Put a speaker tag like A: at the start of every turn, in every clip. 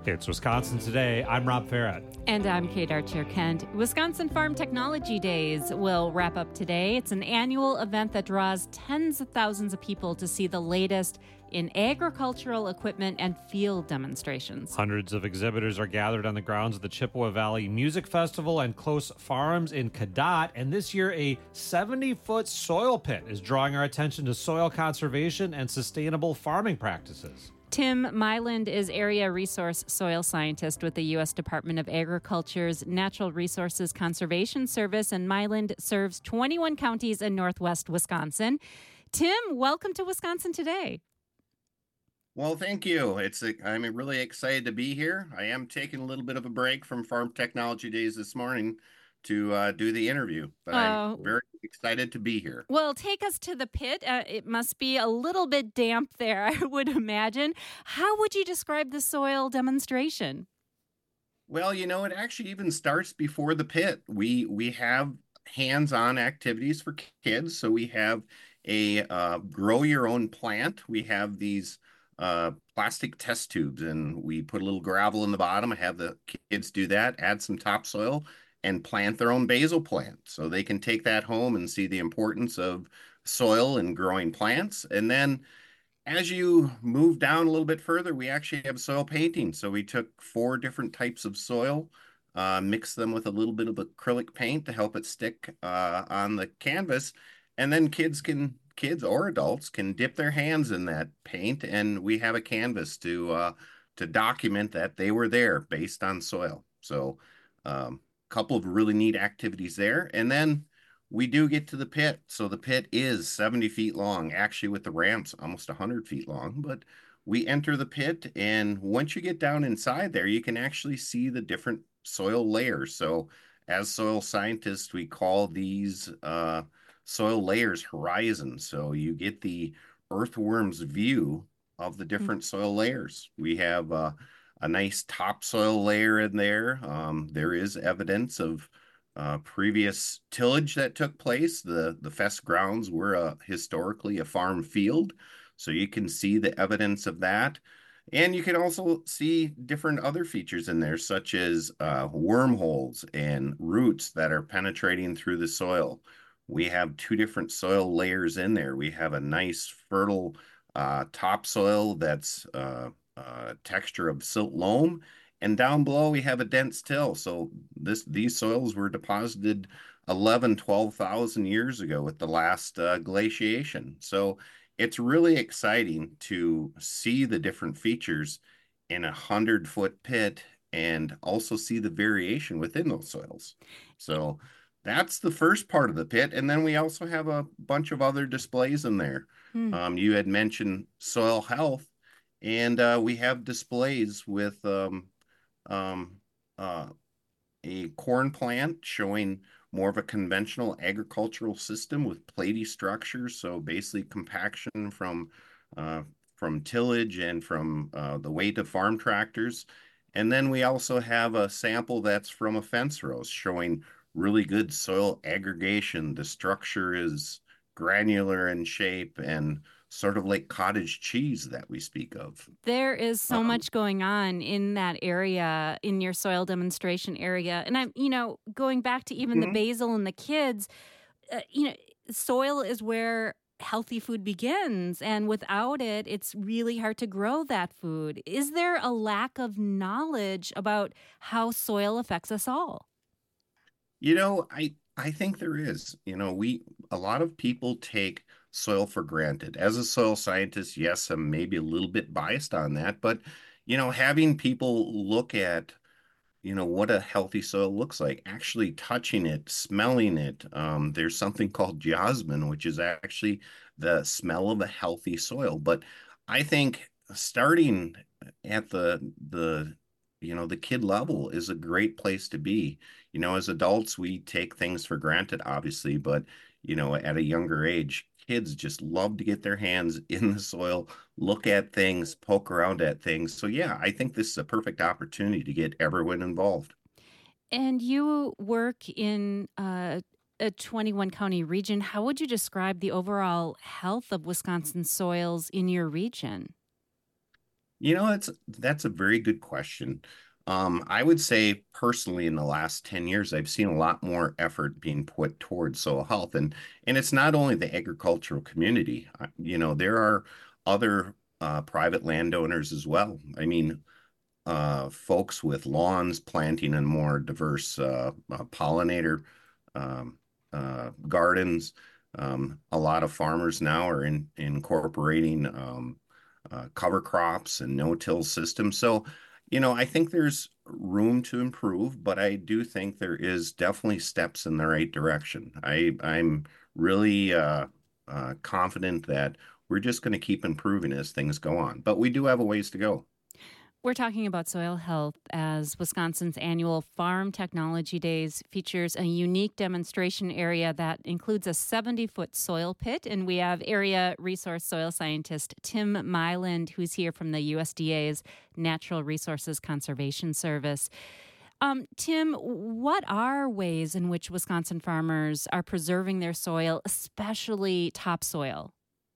A: It's Wisconsin Today. I'm Rob Farrett.
B: And I'm Kate Archer-Kent. Wisconsin Farm Technology Days will wrap up today. It's an annual event that draws tens of thousands of people to see the latest in agricultural equipment and field demonstrations.
A: Hundreds of exhibitors are gathered on the grounds of the Chippewa Valley Music Festival and Close Farms in Cadott. And this year, a 70-foot soil pit is drawing our attention to soil conservation and sustainable farming practices.
B: Tim Myland is Area Resource Soil Scientist with the U.S. Department of Agriculture's Natural Resources Conservation Service, and Myland serves 21 counties in northwest Wisconsin. Tim, welcome to Wisconsin Today.
C: Well, thank you. I'm really excited to be here. I am taking a little bit of a break from Farm Technology Days this morning to do the interview, but I'm very excited to be here.
B: Well, take us to the pit. It must be a little bit damp there, I would imagine. How would you describe the soil demonstration?
C: Well, it actually even starts before the pit. We have hands-on activities for kids. So we have a grow your own plant. We have these plastic test tubes, and we put a little gravel in the bottom. I have the kids do that, add some topsoil, and plant their own basil plant. So they can take that home and see the importance of soil and growing plants. And then as you move down a little bit further, we actually have soil painting. So we took 4 different types of soil, mixed them with a little bit of acrylic paint to help it stick on the canvas. And then kids or adults can dip their hands in that paint, and we have a canvas to document that they were there based on soil. So couple of really neat activities there. And then we do get to the pit. So the pit is 70 feet long, actually with the ramps almost 100 feet long. But we enter the pit, and once you get down inside there, you can actually see the different soil layers. So as soil scientists, we call these soil layers horizons. So you get the earthworm's view of the different soil layers. We have a nice topsoil layer in there. There is evidence of previous tillage that took place. The Fest grounds were historically a farm field, so you can see the evidence of that. And you can also see different other features in there, such as wormholes and roots that are penetrating through the soil. We have 2 different soil layers in there. We have a nice fertile topsoil that's texture of silt loam, and down below we have a dense till. So these soils were deposited 12,000 years ago with the last glaciation. So it's really exciting to see the different features in a 100-foot pit and also see the variation within those soils. So that's the first part of the pit. And then we also have a bunch of other displays in there. You had mentioned soil health. And we have displays with a corn plant showing more of a conventional agricultural system with platy structures. So basically compaction from tillage and from the weight of farm tractors. And then we also have a sample that's from a fence row showing really good soil aggregation. The structure is granular in shape and sort of like cottage cheese that we speak of.
B: There is so much going on in that area, in your soil demonstration area. And I'm, going back to even the basil and the kids, soil is where healthy food begins. And without it, it's really hard to grow that food. Is there a lack of knowledge about how soil affects us all?
C: I think there is. A lot of people take soil for granted. As a soil scientist, yes, I'm maybe a little bit biased on that, but having people look at what a healthy soil looks like, actually touching it, smelling it. There's something called geosmin, which is actually the smell of a healthy soil. But I think starting at the kid level is a great place to be. As adults, we take things for granted, obviously, but at a younger age, kids just love to get their hands in the soil, look at things, poke around at things. So yeah, I think this is a perfect opportunity to get everyone involved.
B: And you work in a 21 county region. How would you describe the overall health of Wisconsin soils in your region?
C: That's a very good question. I would say personally, in the last 10 years, I've seen a lot more effort being put towards soil health, and it's not only the agricultural community. There are other private landowners as well. I mean, folks with lawns planting in more diverse pollinator gardens. A lot of farmers now are incorporating cover crops and no-till systems. So, I think there's room to improve, but I do think there is definitely steps in the right direction. I'm really confident that we're just going to keep improving as things go on, but we do have a ways to go.
B: We're talking about soil health as Wisconsin's annual Farm Technology Days features a unique demonstration area that includes a 70-foot soil pit. And we have area resource soil scientist Tim Myland, who's here from the USDA's Natural Resources Conservation Service. Tim, what are ways in which Wisconsin farmers are preserving their soil, especially topsoil?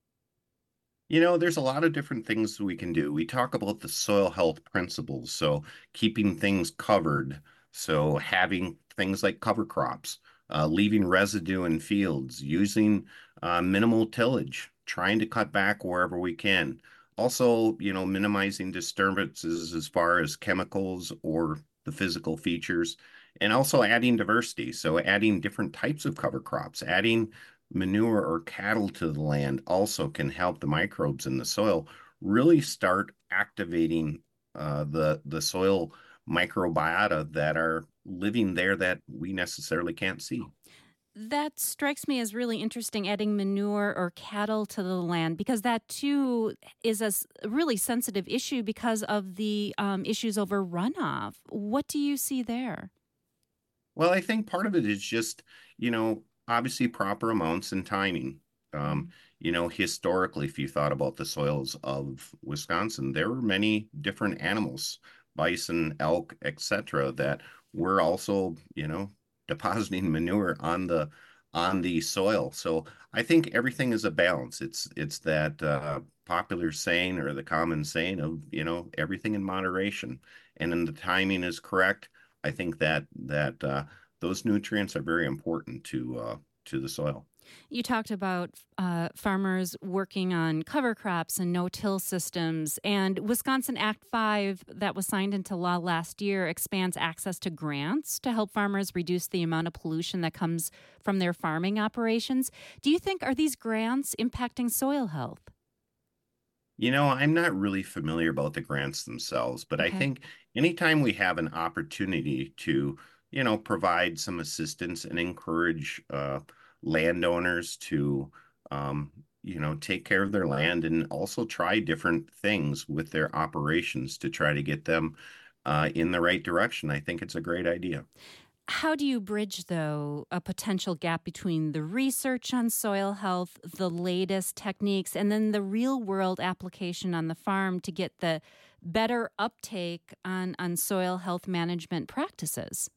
C: There's a lot of different things we can do. We talk about the soil health principles, so keeping things covered, so having things like cover crops, leaving residue in fields, using minimal tillage, trying to cut back wherever we can. Also, minimizing disturbances as far as chemicals or the physical features, and also adding diversity. So adding different types of cover crops, adding manure or cattle to the land also can help the microbes in the soil really start activating the soil microbiota that are living there that we necessarily can't see.
B: That strikes me as really interesting, adding manure or cattle to the land, because that too is a really sensitive issue because of the issues over runoff. What do you see there?
C: Well, I think part of it is just, obviously proper amounts and timing. Historically, if you thought about the soils of Wisconsin, there were many different animals, bison, elk, etc., that were also, depositing manure on the soil. So I think everything is a balance. It's that popular saying or the common saying of, everything in moderation. And then the timing is correct. I think that those nutrients are very important to the soil.
B: You talked about farmers working on cover crops and no-till systems, and Wisconsin Act 5 that was signed into law last year expands access to grants to help farmers reduce the amount of pollution that comes from their farming operations. Do you think, are these grants impacting soil health?
C: I'm not really familiar about the grants themselves, but I
B: Okay.
C: think anytime we have an opportunity to, provide some assistance and encourage landowners to, take care of their land and also try different things with their operations to try to get them in the right direction, I think it's a great idea.
B: How do you bridge, though, a potential gap between the research on soil health, the latest techniques, and then the real world application on the farm to get the better uptake on soil health management practices?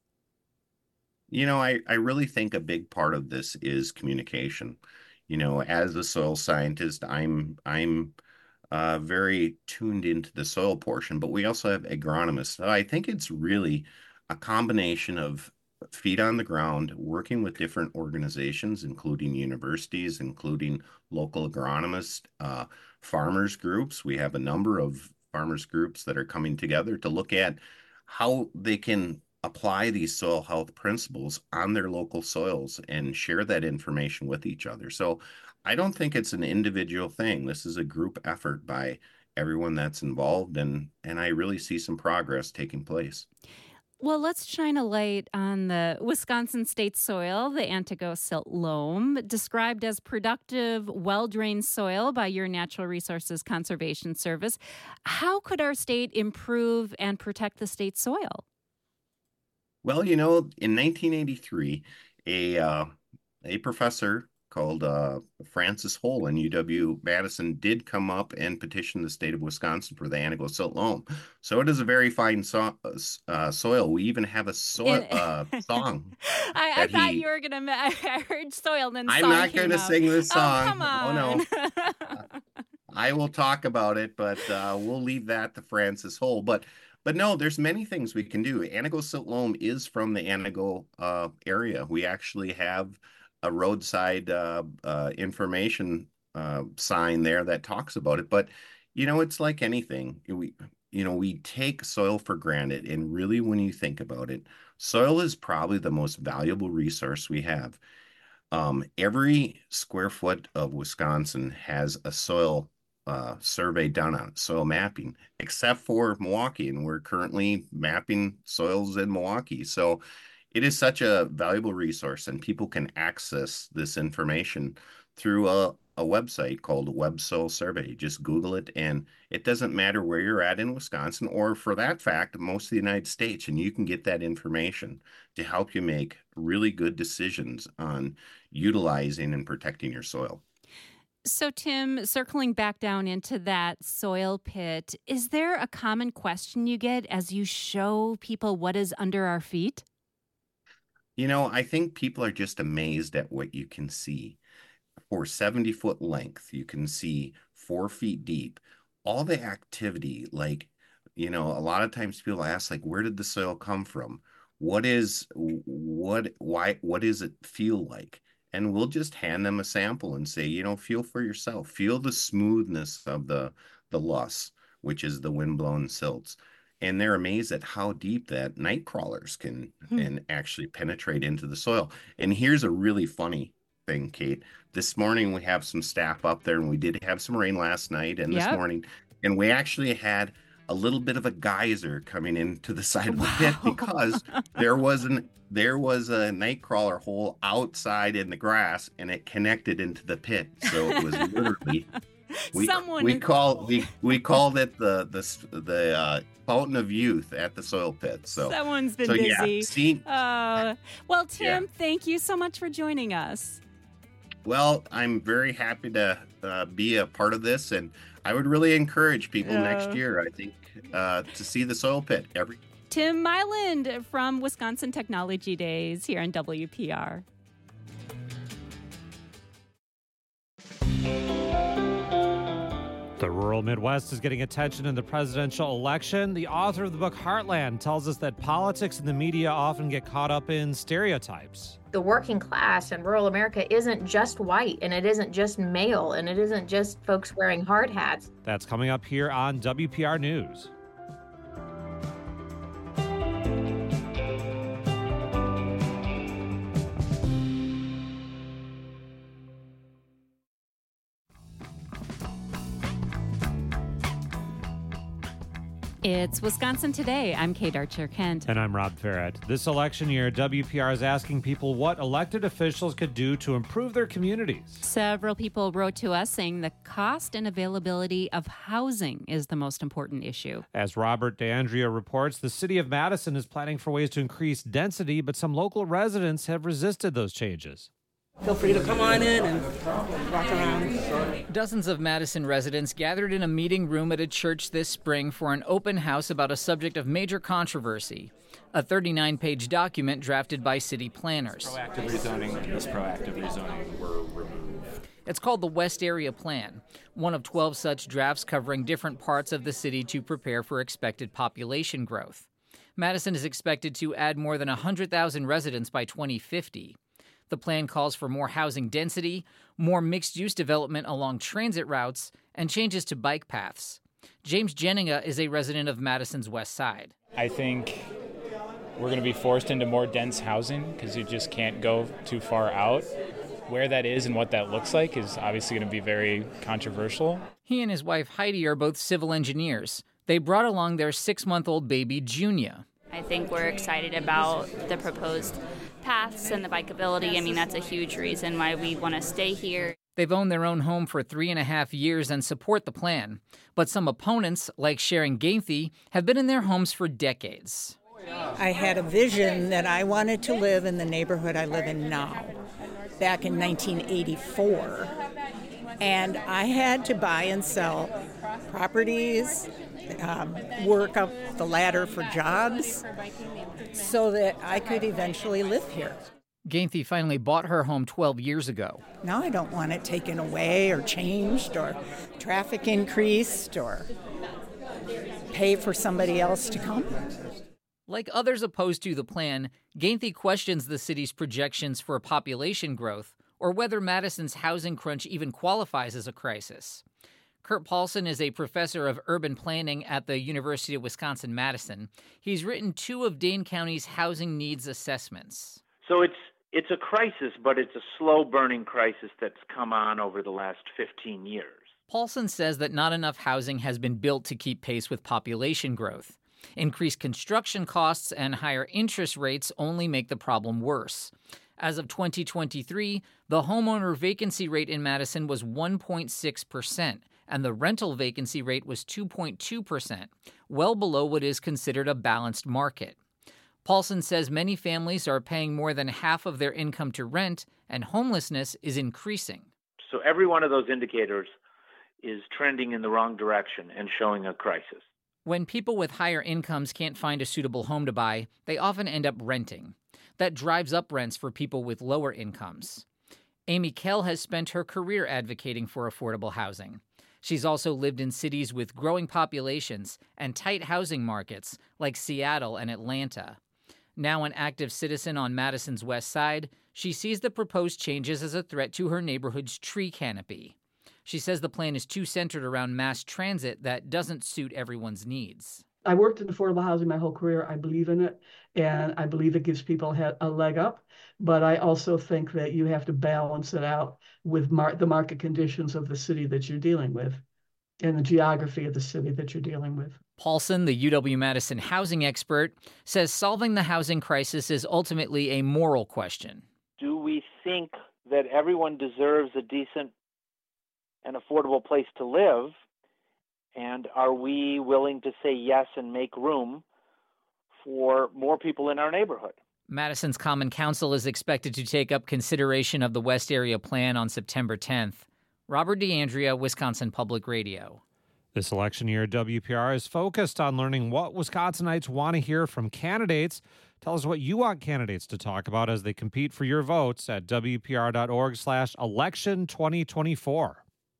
C: I really think a big part of this is communication. As a soil scientist, I'm very tuned into the soil portion, but we also have agronomists. So I think it's really a combination of feet on the ground, working with different organizations, including universities, including local agronomists, farmers groups. We have a number of farmers groups that are coming together to look at how they can apply these soil health principles on their local soils and share that information with each other. So I don't think it's an individual thing. This is a group effort by everyone that's involved, and I really see some progress taking place.
B: Well, let's shine a light on the Wisconsin state soil, the Antigo Silt Loam, described as productive, well drained soil by your Natural Resources Conservation Service. How could our state improve and protect the state soil?
C: Well, in 1983, a professor called Francis Hole in UW-Madison did come up and petition the state of Wisconsin for the Antigo Silt Loam. So it is a very fine soil. We even have a
B: And
C: song
B: I
C: that
B: thought you
C: he.
B: were going to, I heard soil, and then
C: I'm
B: song
C: not going
B: came
C: to
B: out.
C: sing this
B: Oh, come
C: song. Oh
B: on.
C: no. I will talk about it, but we'll leave that to Francis Hole. But no, there's many things we can do. Antigo Silt Loam is from the Antigo area. We actually have a roadside information sign there that talks about it. But it's like anything. We take soil for granted, and really, when you think about it, soil is probably the most valuable resource we have. Every square foot of Wisconsin has a soil survey done on it, soil mapping, except for Milwaukee, and we're currently mapping soils in Milwaukee. So it is such a valuable resource, and people can access this information through a website called Web Soil Survey. Just Google it, and it doesn't matter where you're at in Wisconsin, or for that fact, most of the United States, and you can get that information to help you make really good decisions on utilizing and protecting your soil.
B: So, Tim, circling back down into that soil pit, is there a common question you get as you show people what is under our feet?
C: I think people are just amazed at what you can see. For 70-foot length, you can see 4 feet deep. All the activity, like, a lot of times people ask, like, where did the soil come from? Why, what does it feel like? And we'll just hand them a sample and say, feel for yourself. Feel the smoothness of the loess, which is the windblown silts. And they're amazed at how deep that night crawlers can and actually penetrate into the soil. And here's a really funny thing, Kate. This morning we have some staff up there, and we did have some rain last night and this morning, and we actually had a little bit of a geyser coming into the side of the pit because there was a night crawler hole outside in the grass, and it connected into the pit. So it was literally we called it the fountain of youth at the soil pit. So
B: someone's been busy.
C: Yeah,
B: well, Tim, thank you so much for joining us.
C: Well, I'm very happy to be a part of this, and I would really encourage people next year, I think, to see the soil pit.
B: Tim Myland from Wisconsin Technology Days here on WPR.
A: The rural Midwest is getting attention in the presidential election. The author of the book Heartland tells us that politics and the media often get caught up in stereotypes.
D: The working class in rural America isn't just white, and it isn't just male, and it isn't just folks wearing hard hats.
A: That's coming up here on WPR News.
B: It's Wisconsin Today. I'm Kate Archer-Kent.
A: And I'm Rob Farrett. This election year, WPR is asking people what elected officials could do to improve their communities.
B: Several people wrote to us saying the cost and availability of housing is the most important issue.
A: As Robert DeAndrea reports, the city of Madison is planning for ways to increase density, but some local residents have resisted those changes.
E: Feel free to come on in and walk around.
F: Dozens of Madison residents gathered in a meeting room at a church this spring for an open house about a subject of major controversy, a 39-page document drafted by city planners.
G: Proactive rezoning and proactive rezoning were removed.
F: It's called the West Area Plan, one of 12 such drafts covering different parts of the city to prepare for expected population growth. Madison is expected to add more than 100,000 residents by 2050. The plan calls for more housing density, more mixed-use development along transit routes, and changes to bike paths. James Jennings is a resident of Madison's West Side.
G: I think we're going to be forced into more dense housing because you just can't go too far out. Where that is and what that looks like is obviously going to be very controversial.
F: He and his wife Heidi are both civil engineers. They brought along their 6-month-old baby, Junia.
H: I think we're excited about the proposed paths and the bikeability. I mean, that's a huge reason why we want to stay here.
F: They've owned their own home for 3.5 years and support the plan. But some opponents, like Sharon Gainthy, have been in their homes for decades.
E: I had a vision that I wanted to live in the neighborhood I live in now, back in 1984. And I had to buy and sell properties, work up the ladder for jobs, so that I could eventually live here.
F: Gainthy finally bought her home 12 years ago.
E: Now I don't want it taken away or changed or traffic increased or pay for somebody else to come.
F: Like others opposed to the plan, Gainthy questions the city's projections for population growth or whether Madison's housing crunch even qualifies as a crisis. Kurt Paulson is a professor of urban planning at the University of Wisconsin-Madison. He's written 2 of Dane County's housing needs assessments.
I: So it's a crisis, but it's a slow-burning crisis that's come on over the last 15 years.
F: Paulson says that not enough housing has been built to keep pace with population growth. Increased construction costs and higher interest rates only make the problem worse. As of 2023, the homeowner vacancy rate in Madison was 1.6%, and the rental vacancy rate was 2.2%, well below what is considered a balanced market. Paulson says many families are paying more than half of their income to rent, and homelessness is increasing.
I: So every one of those indicators is trending in the wrong direction and showing a crisis.
F: When people with higher incomes can't find a suitable home to buy, they often end up renting. That drives up rents for people with lower incomes. Amy Kell has spent her career advocating for affordable housing. She's also lived in cities with growing populations and tight housing markets like Seattle and Atlanta. Now an active citizen on Madison's west side, she sees the proposed changes as a threat to her neighborhood's tree canopy. She says the plan is too centered around mass transit that doesn't suit everyone's needs.
J: I worked in affordable housing my whole career. I believe in it, and I believe it gives people a leg up. But I also think that you have to balance it out with the market conditions of the city that you're dealing with and the geography of the city that you're dealing with.
F: Paulson, the UW-Madison housing expert, says solving the housing crisis is ultimately a moral question.
I: Do we think that everyone deserves a decent and affordable place to live? And are we willing to say yes and make room for more people in our neighborhood?
F: Madison's Common Council is expected to take up consideration of the West Area Plan on September 10th. Robert DeAndrea, Wisconsin Public Radio.
A: This election year, WPR is focused on learning what Wisconsinites want to hear from candidates. Tell us what you want candidates to talk about as they compete for your votes at WPR.org/election2024.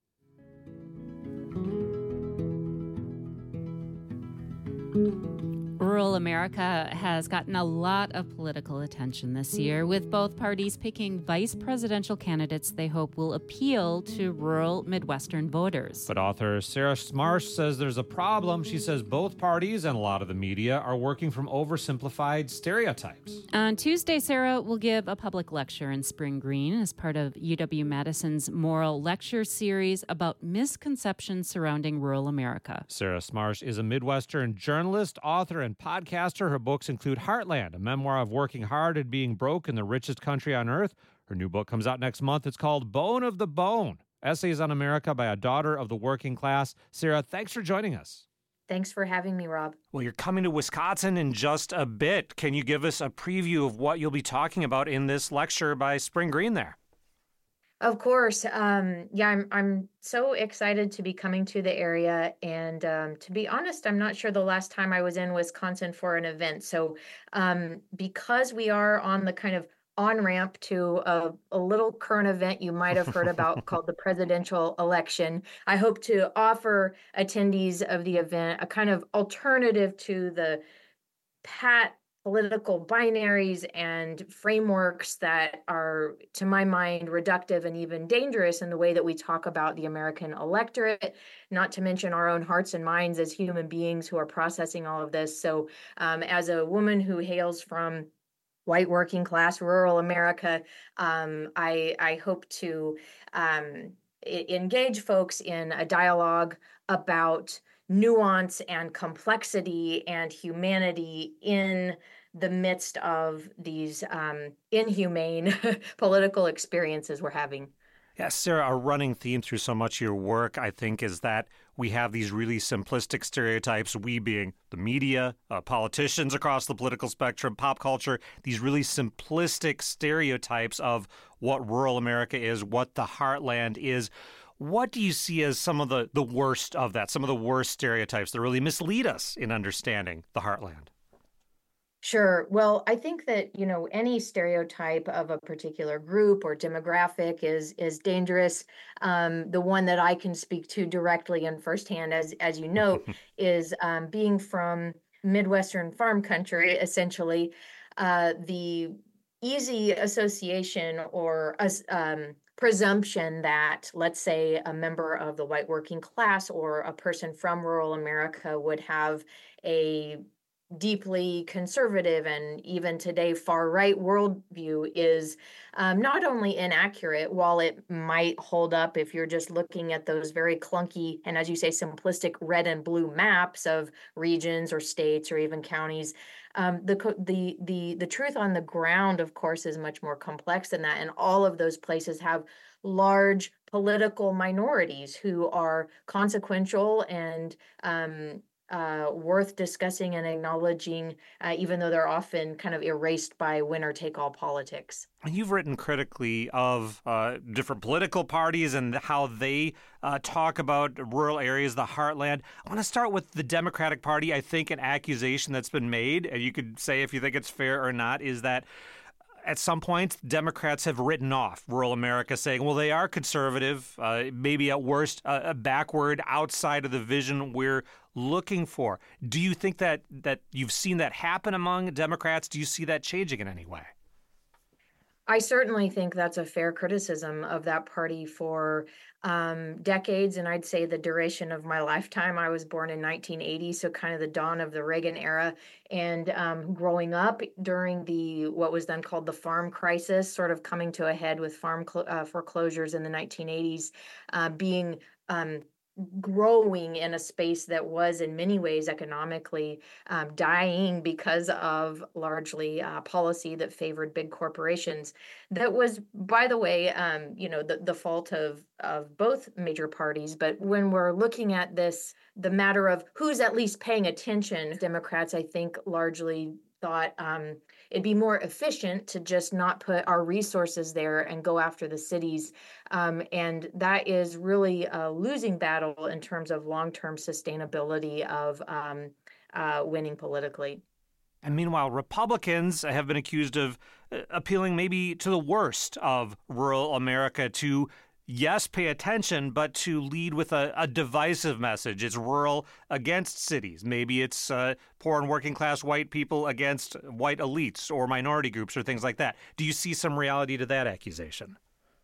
B: Rural America has gotten a lot of political attention this year, with both parties picking vice presidential candidates they hope will appeal to rural Midwestern voters.
A: But author Sarah Smarsh says there's a problem. She says both parties and a lot of the media are working from oversimplified stereotypes.
B: On Tuesday, Sarah will give a public lecture in Spring Green as part of UW-Madison's Moral Lecture Series about misconceptions surrounding rural America.
A: Sarah Smarsh is a Midwestern journalist, author, and podcaster. Her books include Heartland, a memoir of working hard and being broke in the richest country on earth. Her new book comes out next month. It's called Bone of the Bone, Essays on America by a Daughter of the Working Class. Sarah, thanks for joining us.
D: Thanks for having me, Rob.
A: Well, you're coming to Wisconsin in just a bit. Can you give us a preview of what you'll be talking about in this lecture by Spring Green there?
D: Of course. I'm so excited to be coming to the area. And to be honest, I'm not sure the last time I was in Wisconsin for an event. So because we are on the kind of on-ramp to a little current event you might have heard about called the presidential election, I hope to offer attendees of the event a kind of alternative to the pat political binaries and frameworks that are, to my mind, reductive and even dangerous in the way that we talk about the American electorate, not to mention our own hearts and minds as human beings who are processing all of this. So as a woman who hails from white working class rural America, I hope to engage folks in a dialogue about nuance and complexity and humanity in the midst of these inhumane political experiences we're having.
A: Yes, Sarah, a running theme through so much of your work, I think, is that we have these really simplistic stereotypes, we being the media, politicians across the political spectrum, pop culture, these really simplistic stereotypes of what rural America is, what the heartland is. What do you see as some of the worst of that, some of the worst stereotypes that really mislead us in understanding the heartland?
D: Sure. Well, I think that, any stereotype of a particular group or demographic is dangerous. The one that I can speak to directly and firsthand, as you note, is being from Midwestern farm country, essentially. The easy association or presumption that, let's say, a member of the white working class or a person from rural America would have a deeply conservative and even today far right worldview is not only inaccurate, while it might hold up if you're just looking at those very clunky and, as you say, simplistic red and blue maps of regions or states or even counties. The truth on the ground, of course, is much more complex than that, and all of those places have large political minorities who are consequential and worth discussing and acknowledging, even though they're often kind of erased by winner-take-all politics.
A: You've written critically of different political parties and how they talk about rural areas, the heartland. I want to start with the Democratic Party. I think an accusation that's been made, and you could say if you think it's fair or not, is that at some point, Democrats have written off rural America, saying, well, they are conservative, maybe at worst backward, outside of the vision we're looking for. Do you think that you've seen that happen among Democrats? Do you see that changing in any way?
D: I certainly think that's a fair criticism of that party for decades, and I'd say the duration of my lifetime. I was born in 1980, so kind of the dawn of the Reagan era, and growing up during what was then called the farm crisis, sort of coming to a head with farm foreclosures in the 1980s, being growing in a space that was in many ways economically dying because of largely policy that favored big corporations. That was, by the way, the fault of both major parties. But when we're looking at this, the matter of who's at least paying attention, Democrats, I think, largely thought it'd be more efficient to just not put our resources there and go after the cities. And that is really a losing battle in terms of long-term sustainability of winning politically.
A: And meanwhile, Republicans have been accused of appealing maybe to the worst of rural America to, yes, pay attention, but to lead with a divisive message. It's rural against cities. Maybe it's poor and working class white people against white elites or minority groups or things like that. Do you see some reality to that accusation?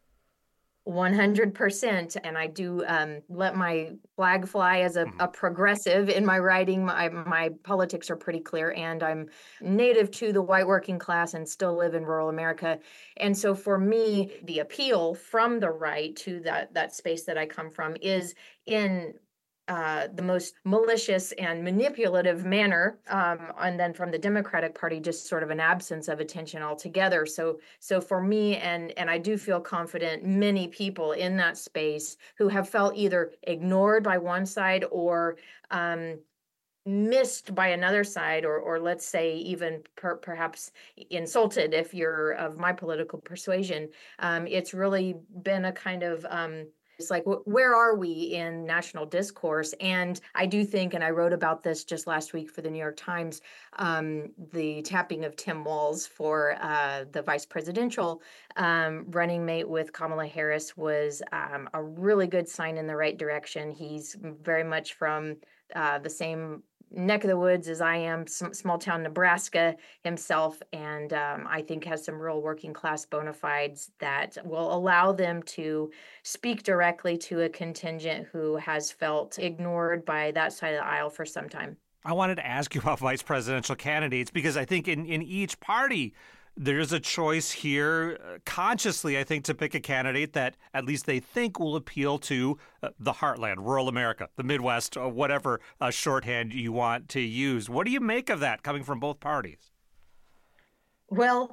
D: 100%. And I do let my flag fly as a progressive in my writing. My politics are pretty clear, and I'm native to the white working class and still live in rural America. And so for me, the appeal from the right to that space that I come from is in the most malicious and manipulative manner, and then from the Democratic Party, just sort of an absence of attention altogether. So for me, and I do feel confident, many people in that space who have felt either ignored by one side or missed by another side, or let's say even perhaps insulted if you're of my political persuasion. It's really been a kind of it's like, where are we in national discourse? And I do think, and I wrote about this just last week for the New York Times, the tapping of Tim Walz for the vice presidential running mate with Kamala Harris was a really good sign in the right direction. He's very much from the same neck of the woods as I am, small town Nebraska himself, and I think has some real working class bona fides that will allow them to speak directly to a contingent who has felt ignored by that side of the aisle for some time.
A: I wanted to ask you about vice presidential candidates because I think in each party, there's a choice here consciously, I think, to pick a candidate that at least they think will appeal to the heartland, rural America, the Midwest, or whatever shorthand you want to use. What do you make of that coming from both parties?
D: Well,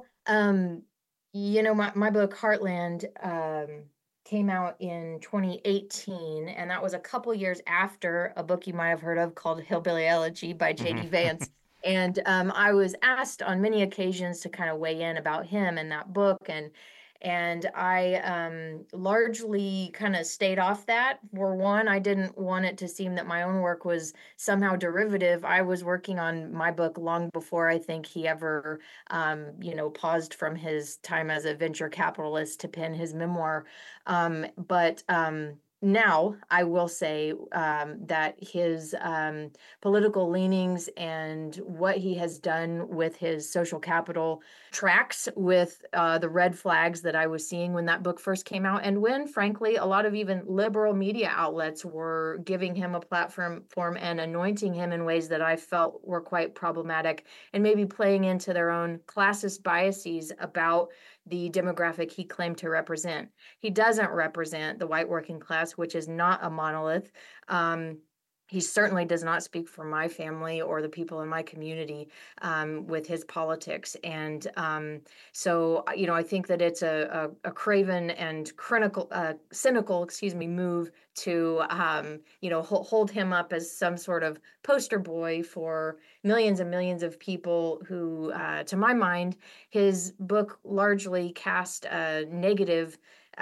D: my book, Heartland, came out in 2018, and that was a couple years after a book you might have heard of called Hillbilly Elegy by J.D. Vance. And I was asked on many occasions to kind of weigh in about him and that book. And I largely kind of stayed off that. For one, I didn't want it to seem that my own work was somehow derivative. I was working on my book long before I think he ever, paused from his time as a venture capitalist to pen his memoir. But now I will say that his political leanings and what he has done with his social capital tracks with the red flags that I was seeing when that book first came out, and when, frankly, a lot of even liberal media outlets were giving him a platform and anointing him in ways that I felt were quite problematic, and maybe playing into their own classist biases about the demographic he claimed to represent. He doesn't represent the white working class, which is not a monolith. He certainly does not speak for my family or the people in my community with his politics. And so, I think that it's a craven and cynical, move to, hold him up as some sort of poster boy for millions and millions of people who, to my mind, his book largely cast a negative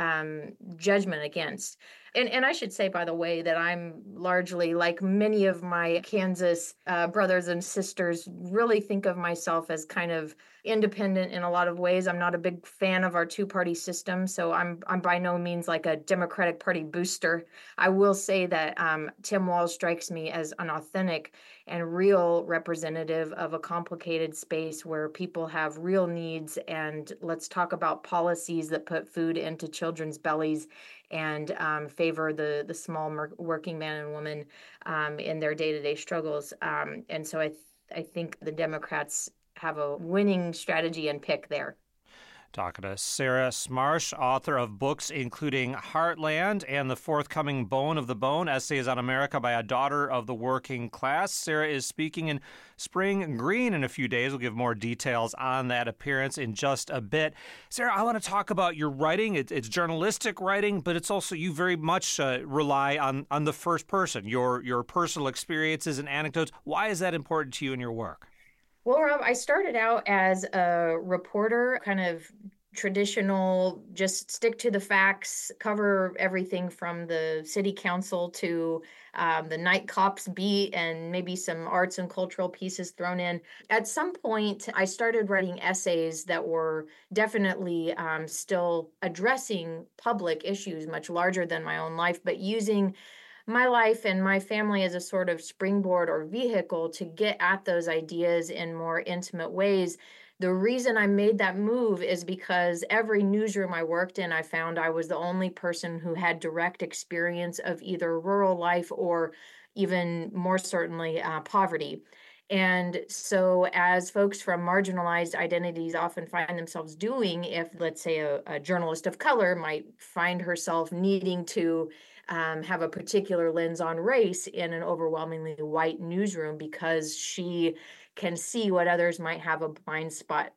D: judgment against. And I should say, by the way, that I'm largely, like many of my Kansas brothers and sisters, really think of myself as kind of independent in a lot of ways. I'm not a big fan of our two-party system, so I'm by no means like a Democratic Party booster. I will say that Tim Walz strikes me as an authentic and real representative of a complicated space where people have real needs, and let's talk about policies that put food into children's bellies and favor the small working man and woman in their day-to-day struggles. And so I think the Democrats have a winning strategy and pick there.
A: Talking to Sarah Smarsh, author of books including Heartland and the forthcoming Bone of the Bone, Essays on America by a Daughter of the Working Class. Sarah is speaking in Spring Green in a few days. We'll give more details on that appearance in just a bit. Sarah, I want to talk about your writing. It's journalistic writing, but it's also, you very much rely on the first person, your personal experiences and anecdotes. Why is that important to you in your work?
D: Well, Rob, I started out as a reporter, kind of traditional, just stick to the facts, cover everything from the city council to the night cops beat and maybe some arts and cultural pieces thrown in. At some point, I started writing essays that were definitely still addressing public issues much larger than my own life, but using my life and my family as a sort of springboard or vehicle to get at those ideas in more intimate ways. The reason I made that move is because every newsroom I worked in, I found I was the only person who had direct experience of either rural life or even more certainly poverty. And so as folks from marginalized identities often find themselves doing, if, let's say, a journalist of color might find herself needing to have a particular lens on race in an overwhelmingly white newsroom because she can see what others might have a blind spot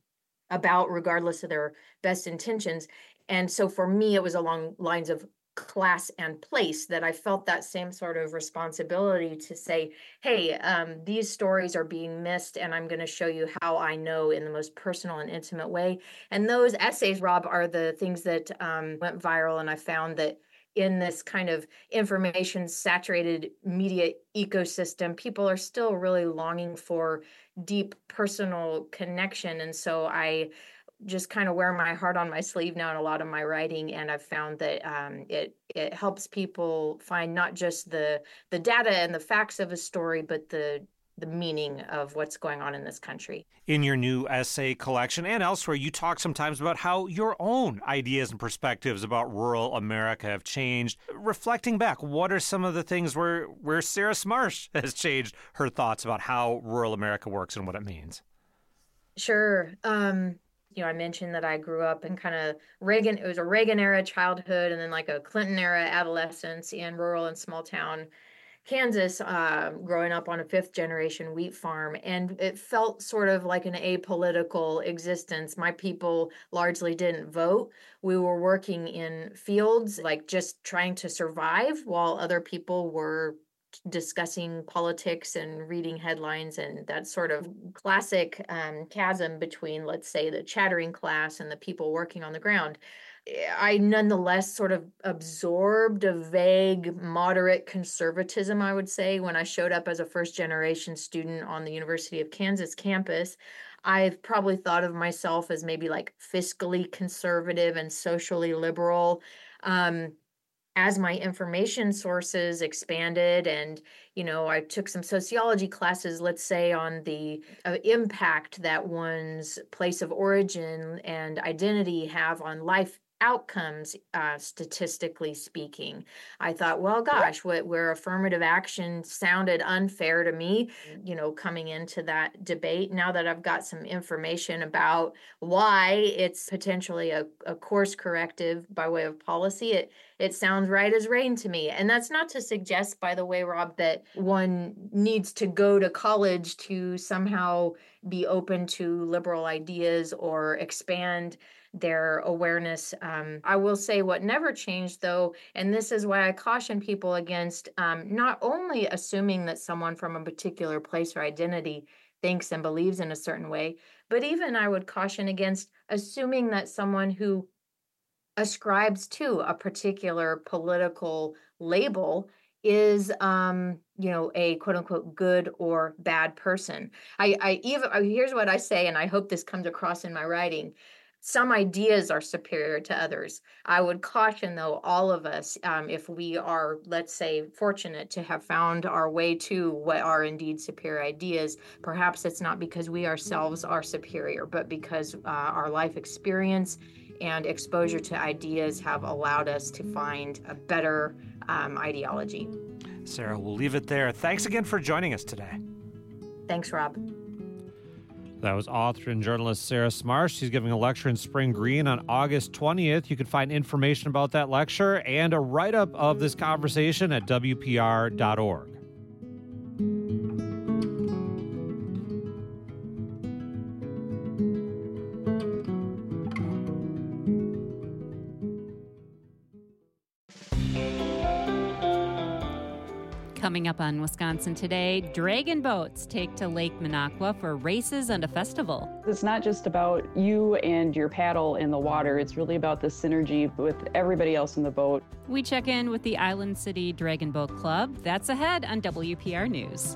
D: about, regardless of their best intentions. And so for me, it was along lines of class and place that I felt that same sort of responsibility to say, hey, these stories are being missed, and I'm going to show you how I know in the most personal and intimate way. And those essays, Rob, are the things that went viral, and I found that in this kind of information saturated media ecosystem, people are still really longing for deep personal connection. And so I just kind of wear my heart on my sleeve now in a lot of my writing, and I've found that it helps people find not just the data and the facts of a story, but the meaning of what's going on in this country.
A: In your new essay collection and elsewhere, you talk sometimes about how your own ideas and perspectives about rural America have changed. Reflecting back, what are some of the things where Sarah Smarsh has changed her thoughts about how rural America works and what it means?
D: Sure. I mentioned that I grew up in kind of Reagan. It was a Reagan era childhood and then like a Clinton era adolescence in rural and small town Kansas, growing up on a fifth generation wheat farm. And it felt sort of like an apolitical existence. My people largely didn't vote. We were working in fields, like just trying to survive while other people were discussing politics and reading headlines and that sort of classic chasm between, let's say, the chattering class and the people working on the ground. I nonetheless sort of absorbed a vague, moderate conservatism, I would say, when I showed up as a first-generation student on the University of Kansas campus. I've probably thought of myself as maybe like fiscally conservative and socially liberal. As my information sources expanded and, I took some sociology classes, let's say, on the impact that one's place of origin and identity have on life outcomes, statistically speaking. I thought, well, gosh, where affirmative action sounded unfair to me, coming into that debate. Now that I've got some information about why it's potentially a course corrective by way of policy, it sounds right as rain to me. And that's not to suggest, by the way, Rob, that one needs to go to college to somehow be open to liberal ideas or expand their awareness. I will say what never changed, though, and this is why I caution people against not only assuming that someone from a particular place or identity thinks and believes in a certain way, but even I would caution against assuming that someone who ascribes to a particular political label is a quote unquote good or bad person. I even here's what I say, and I hope this comes across in my writing. Some ideas are superior to others. I would caution, though, all of us, if we are, let's say, fortunate to have found our way to what are indeed superior ideas, perhaps it's not because we ourselves are superior, but because our life experience and exposure to ideas have allowed us to find a better ideology.
A: Sarah, we'll leave it there. Thanks again for joining us today.
D: Thanks, Rob.
A: That was author and journalist Sarah Smarsh. She's giving a lecture in Spring Green on August 20th. You can find information about that lecture and a write-up of this conversation at WPR.org.
B: Coming up on Wisconsin Today, dragon boats take to Lake Minocqua for races and a festival.
K: It's not just about you and your paddle in the water. It's really about the synergy with everybody else in the boat.
B: We check in with the Island City Dragon Boat Club. That's ahead on WPR News.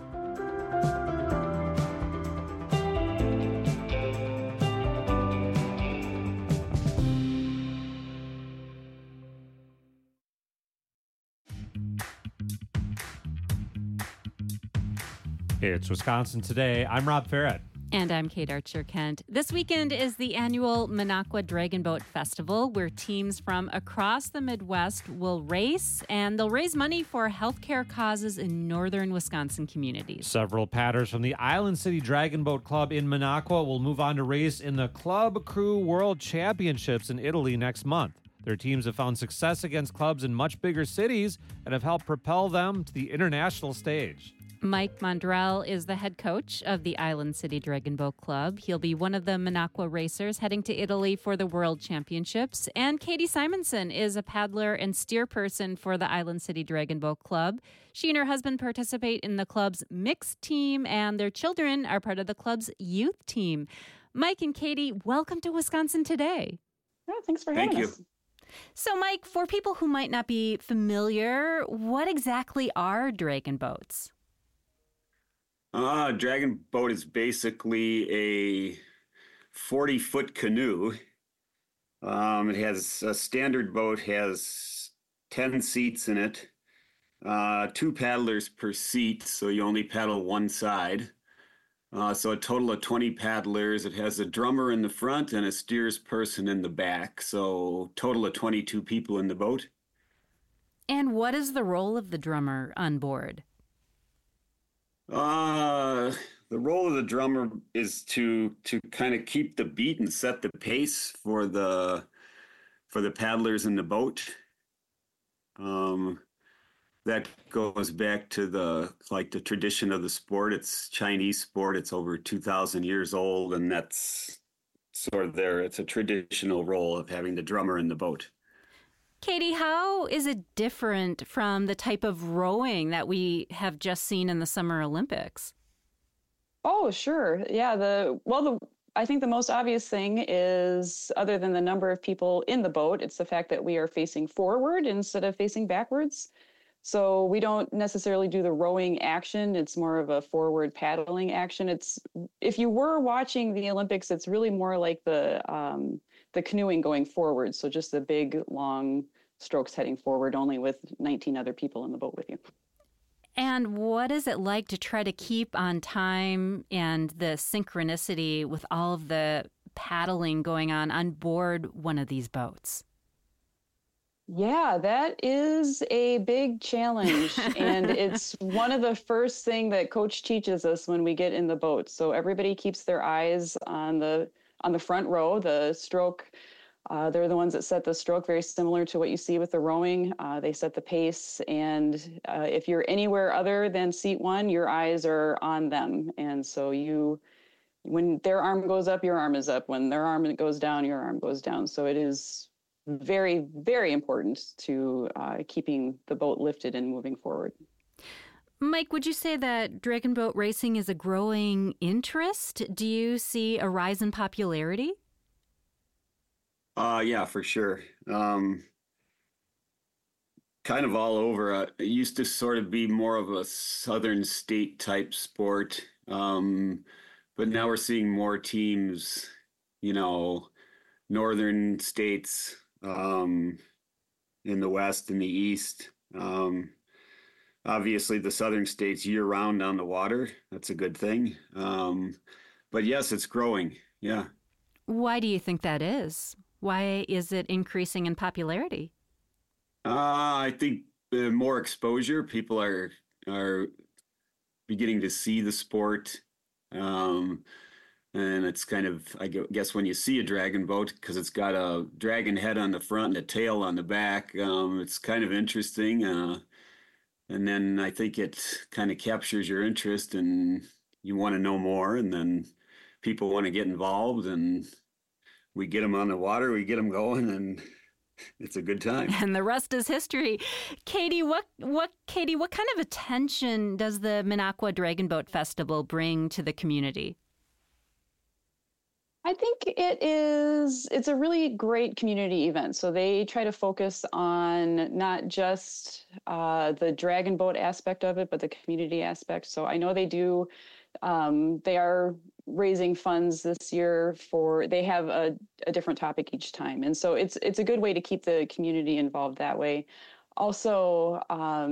A: It's Wisconsin Today. I'm Rob Farrett.
B: And I'm Kate Archer-Kent. This weekend is the annual Minocqua Dragon Boat Festival, where teams from across the Midwest will race, and they'll raise money for healthcare causes in northern Wisconsin communities.
A: Several paddlers from the Island City Dragon Boat Club in Minocqua will move on to race in the Club Crew World Championships in Italy next month. Their teams have found success against clubs in much bigger cities and have helped propel them to the international stage.
B: Mike Mondrell is the head coach of the Island City Dragon Boat Club. He'll be one of the Minocqua racers heading to Italy for the World Championships. And Katie Simonson is a paddler and steerperson for the Island City Dragon Boat Club. She and her husband participate in the club's mixed team, and their children are part of the club's youth team. Mike and Katie, welcome to Wisconsin Today.
K: Oh, thanks for having us.
B: So, Mike, for people who might not be familiar, what exactly are dragon boats?
L: Dragon boat is basically a 40-foot canoe. It has a standard boat, has 10 seats in it, 2 paddlers per seat, so you only paddle one side. So a total of 20 paddlers. It has a drummer in the front and a steersperson in the back, so total of 22 people in the boat.
B: And what is the role of the drummer on board?
L: The role of the drummer is to kind of keep the beat and set the pace for the paddlers in the boat. That goes back to the tradition of the sport. It's Chinese sport. It's over 2,000 years old, and that's sort of it's a traditional role of having the drummer in the boat.
B: Katie, how is it different from the type of rowing that we have just seen in the Summer Olympics?
K: Oh, sure. Yeah, I think the most obvious thing is, other than the number of people in the boat, it's the fact that we are facing forward instead of facing backwards. So we don't necessarily do the rowing action. It's more of a forward paddling action. If you were watching the Olympics, it's really more like the canoeing going forward. So just the big, long strokes heading forward, only with 19 other people in the boat with you.
B: And what is it like to try to keep on time and the synchronicity with all of the paddling going on board one of these boats?
K: Yeah, that is a big challenge. And it's one of the first things that coach teaches us when we get in the boat. So everybody keeps their eyes on the front row, the stroke. They're the ones that set the stroke, very similar to what you see with the rowing. They set the pace, and if you're anywhere other than seat one, your eyes are on them. And so when their arm goes up, your arm is up. When their arm goes down, your arm goes down. So it is very, very important to keeping the boat lifted and moving forward.
B: Mike, would you say that dragon boat racing is a growing interest? Do you see a rise in popularity?
L: Yeah, for sure. Kind of all over. It used to sort of be more of a southern state type sport. But now we're seeing more teams, northern states, in the west and the east. Obviously the southern states year round on the water. That's a good thing. But yes, it's growing. Yeah.
B: Why do you think that is? Why is it increasing in popularity?
L: I think more exposure. People are beginning to see the sport. And it's kind of, I guess, when you see a dragon boat, because it's got a dragon head on the front and a tail on the back, it's kind of interesting. And then I think it kind of captures your interest and you want to know more. And then people want to get involved, and we get them on the water, we get them going, and it's a good time.
B: And the rest is history. Katie, what kind of attention does the Minocqua Dragon Boat Festival bring to the community?
K: I think it's a really great community event. So they try to focus on not just the dragon boat aspect of it, but the community aspect. So I know they do, they are raising funds this year they have a different topic each time. And so it's a good way to keep the community involved that way. Also,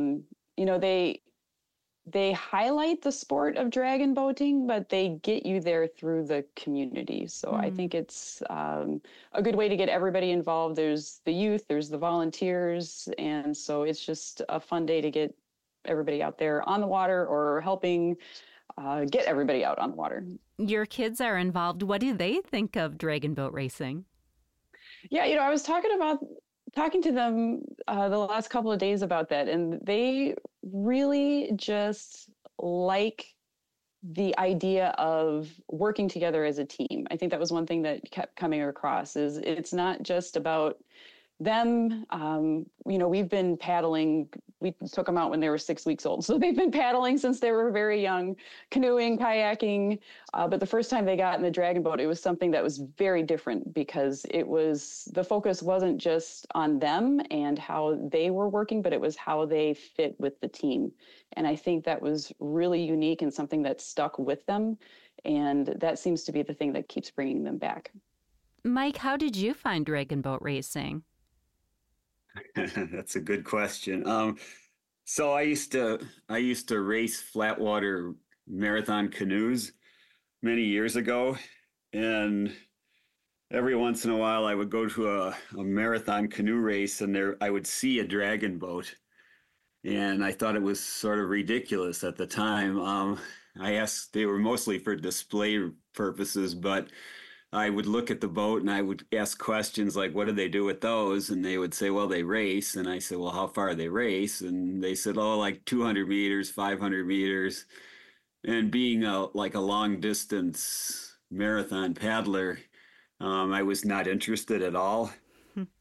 K: they highlight the sport of dragon boating, but they get you there through the community. So I think it's a good way to get everybody involved. There's the youth, there's the volunteers. And so it's just a fun day to get everybody out there on the water or helping get everybody out on the water.
B: Your kids are involved. What do they think of dragon boat racing?
K: Yeah, I was talking to them the last couple of days about that, and they really just like the idea of working together as a team. I think that was one thing that kept coming across, is it's not just about them. We've been paddling. We took them out when they were 6 weeks old. So they've been paddling since they were very young, canoeing, kayaking. But the first time they got in the dragon boat, it was something that was very different, because the focus wasn't just on them and how they were working, but it was how they fit with the team. And I think that was really unique and something that stuck with them. And that seems to be the thing that keeps bringing them back.
B: Mike, how did you find dragon boat racing?
L: That's a good question. So I used to race flatwater marathon canoes many years ago, and every once in a while I would go to a marathon canoe race, and there I would see a dragon boat, and I thought it was sort of ridiculous at the time. They were mostly for display purposes, but I would look at the boat and I would ask questions like, what do they do with those? And they would say, well, they race. And I said, well, how far they race? And they said, oh, like 200 meters, 500 meters. And being a long distance marathon paddler, I was not interested at all.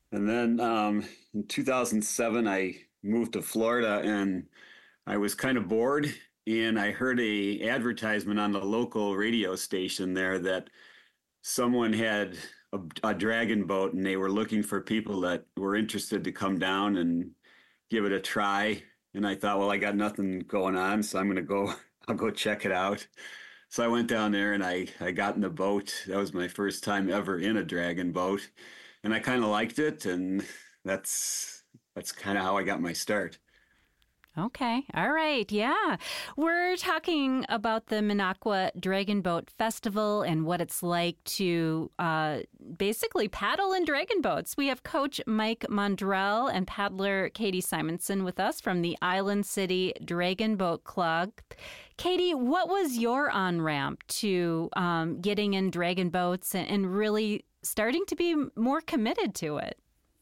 L: And then in 2007, I moved to Florida, and I was kind of bored, and I heard a advertisement on the local radio station there that someone had a dragon boat, and they were looking for people that were interested to come down and give it a try. And I thought, well, I got nothing going on, so I'll go check it out. So I went down there and I got in the boat. That was my first time ever in a dragon boat. And I kind of liked it. And that's kind of how I got my start.
B: Okay. All right. Yeah. We're talking about the Minocqua Dragon Boat Festival and what it's like to basically paddle in dragon boats. We have Coach Mike Mondrell and paddler Katie Simonson with us from the Island City Dragon Boat Club. Katie, what was your on-ramp to getting in dragon boats and really starting to be more committed to it?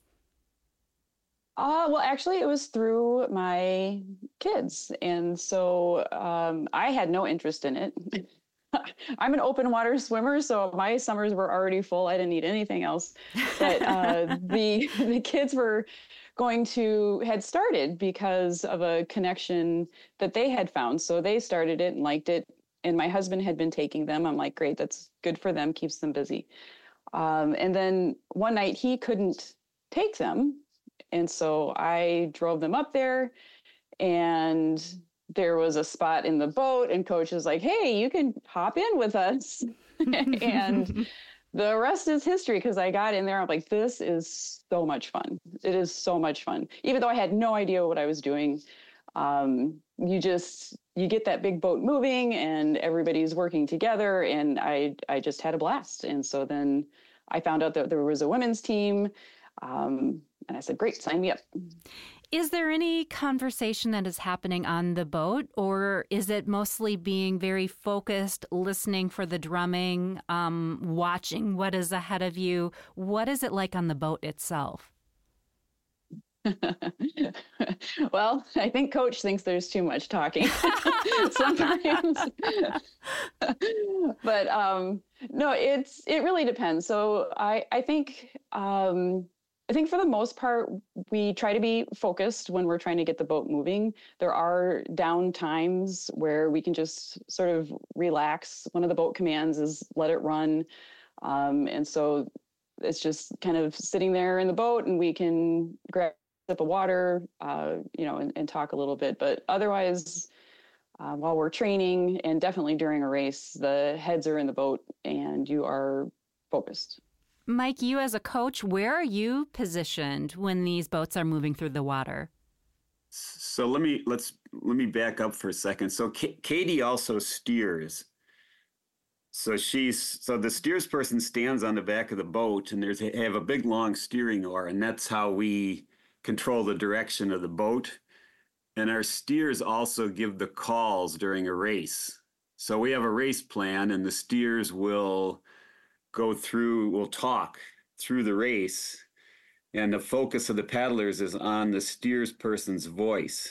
K: Well, actually, it was through my kids. And so I had no interest in it. I'm an open water swimmer, so my summers were already full. I didn't need anything else. But the kids had started because of a connection that they had found. So they started it and liked it. And my husband had been taking them. I'm like, great, that's good for them, keeps them busy. And then one night he couldn't take them. And so I drove them up there, and there was a spot in the boat, and Coach was like, hey, you can hop in with us. And the rest is history, because I got in there. I'm like, this is so much fun. It is so much fun. Even though I had no idea what I was doing, you get that big boat moving and everybody's working together. And I just had a blast. And so then I found out that there was a women's team. And I said, great, sign me up.
B: Is there any conversation that is happening on the boat, or is it mostly being very focused, listening for the drumming, watching what is ahead of you? What is it like on the boat itself?
K: Well, I think Coach thinks there's too much talking sometimes. But no, it really depends. So I think for the most part, we try to be focused when we're trying to get the boat moving. There are down times where we can just sort of relax. One of the boat commands is let it run. And so it's just kind of sitting there in the boat, and we can grab a sip of water, and talk a little bit. But otherwise, while we're training, and definitely during a race, the heads are in the boat and you are focused.
B: Mike, you as a coach, where are you positioned when these boats are moving through the water?
L: So let me back up for a second. So Katie also steers. So the steers person stands on the back of the boat, and they have a big long steering oar, and that's how we control the direction of the boat. And our steers also give the calls during a race. So we have a race plan, and the steers will talk through the race, and the focus of the paddlers is on the steers person's voice.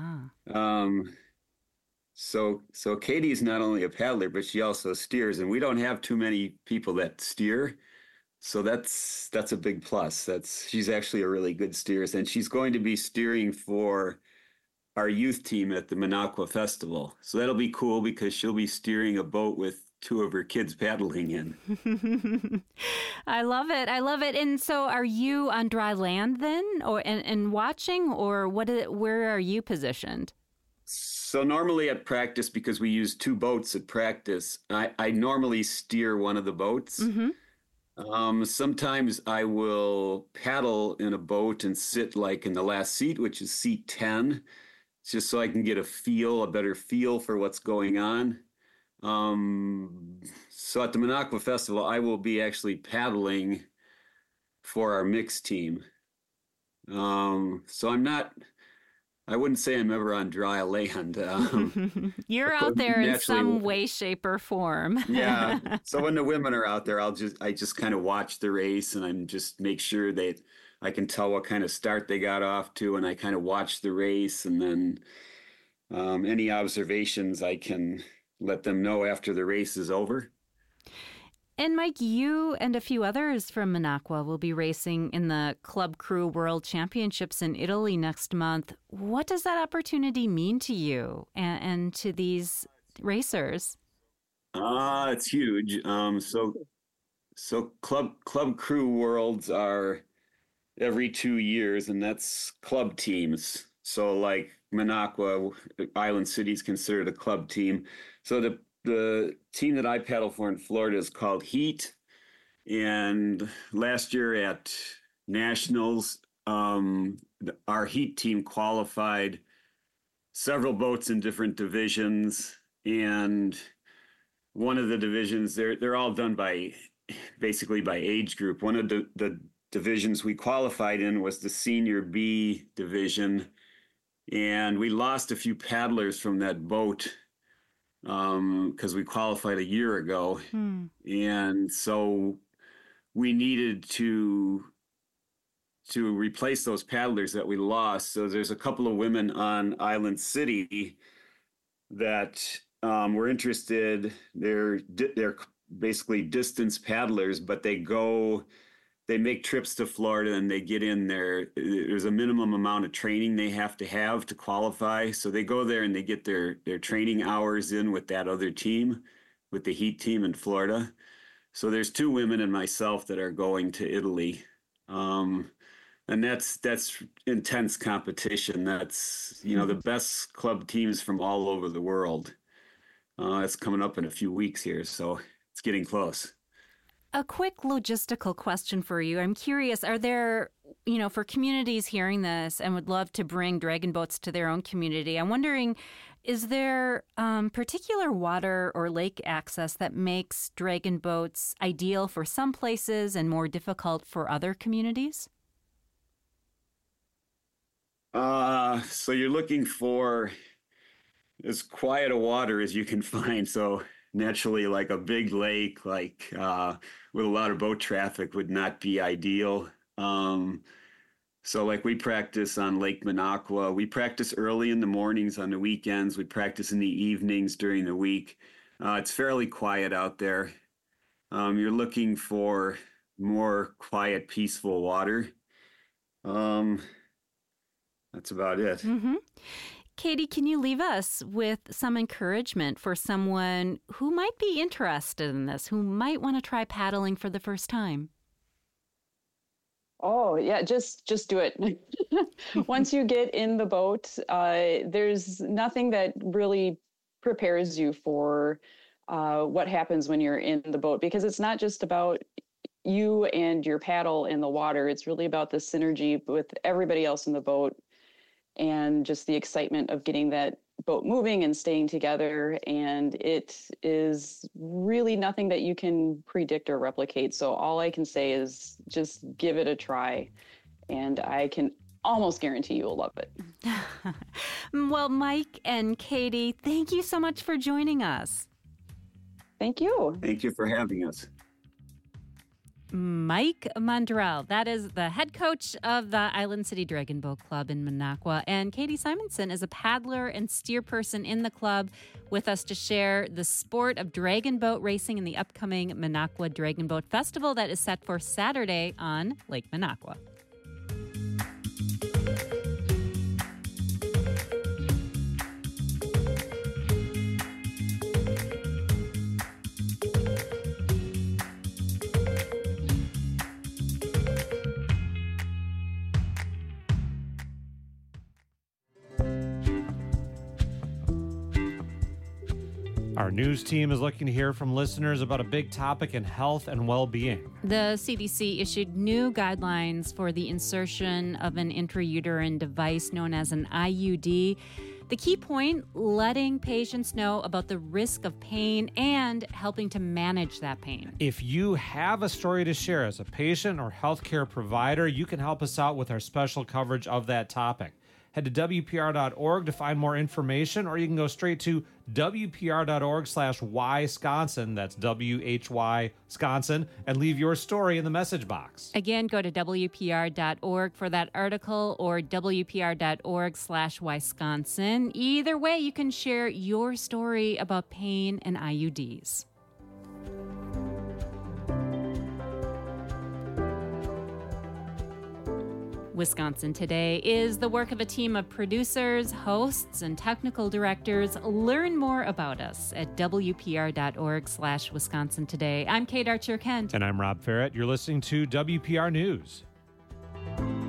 L: So Katie's not only a paddler, but she also steers, and we don't have too many people that steer. So that's a big plus. She's actually a really good steer, and she's going to be steering for our youth team at the Minocqua Festival. So that'll be cool, because she'll be steering a boat with two of her kids paddling in.
B: I love it. And so are you on dry land then, and watching, or where are you positioned?
L: So normally at practice, because we use two boats at practice, I normally steer one of the boats. Mm-hmm. Sometimes I will paddle in a boat and sit like in the last seat, which is seat 10, just so I can get a better feel for what's going on. So at the Minocqua Festival, I will be actually paddling for our mixed team. So I wouldn't say I'm ever on dry land.
B: You're out there in some way, shape, or form.
L: Yeah. So when the women are out there, I just kind of watch the race, and I'm just make sure that I can tell what kind of start they got off to, and I kind of watch the race, and then any observations I can let them know after the race is over.
B: And Mike, you and a few others from Minocqua will be racing in the Club Crew World Championships in Italy next month. What does that opportunity mean to you and to these racers?
L: It's huge. So Club Crew Worlds are every 2 years, and that's club teams. So like Minocqua, Island City is considered a club team. So the team that I paddle for in Florida is called Heat. And last year at Nationals, our Heat team qualified several boats in different divisions. And one of the divisions, they're all done basically by age group. One of the divisions we qualified in was the Senior B division. And we lost a few paddlers from that boat because we qualified a year ago. And so we needed to replace those paddlers that we lost. So there's a couple of women on Island City that were interested. They're basically distance paddlers, but they make trips to Florida and they get in there. There's a minimum amount of training they have to qualify. So they go there and they get their training hours in with that other team, with the Heat team in Florida. So there's 2 women and myself that are going to Italy. And that's intense competition. That's, the best club teams from all over the world. It's coming up in a few weeks here, so it's getting close.
B: A quick logistical question for you. I'm curious, are there, for communities hearing this and would love to bring dragon boats to their own community, I'm wondering, is there particular water or lake access that makes dragon boats ideal for some places and more difficult for other communities?
L: So you're looking for as quiet a water as you can find. So naturally, like a big lake, like with a lot of boat traffic would not be ideal. So like we practice on Lake Minocqua. We practice early in the mornings on the weekends. We practice in the evenings during the week. It's fairly quiet out there. You're looking for more quiet, peaceful water. That's about it.
B: Mm-hmm. Katie, can you leave us with some encouragement for someone who might be interested in this, who might want to try paddling for the first time?
K: Oh, yeah, just do it. Once you get in the boat, there's nothing that really prepares you for what happens when you're in the boat, because it's not just about you and your paddle in the water. It's really about the synergy with everybody else in the boat and just the excitement of getting that boat moving and staying together. And it is really nothing that you can predict or replicate. So all I can say is just give it a try. And I can almost guarantee you will love it.
B: Well, Mike and Katie, thank you so much for joining us.
K: Thank you.
L: Thank you for having us.
B: Mike Mondrell, that is the head coach of the Island City Dragon Boat Club in Minocqua, and Katie Simonson is a paddler and steer person in the club with us to share the sport of dragon boat racing in the upcoming Minocqua Dragon Boat Festival that is set for Saturday on Lake Minocqua.
A: Our news team is looking to hear from listeners about a big topic in health and well-being.
B: The CDC issued new guidelines for the insertion of an intrauterine device known as an IUD. The key point, letting patients know about the risk of pain and helping to manage that pain.
A: If you have a story to share as a patient or healthcare provider, you can help us out with our special coverage of that topic. Head to WPR.org to find more information, or you can go straight to WPR.org/Wisconsin, that's WHY Wisconsin, and leave your story in the message box.
B: Again, go to WPR.org for that article or WPR.org/Wisconsin. Either way, you can share your story about pain and IUDs. Wisconsin Today is the work of a team of producers, hosts, and technical directors. Learn more about us at wpr.org/Wisconsin Today. I'm Kate Archer-Kent.
A: And I'm Rob Ferrett. You're listening to WPR News.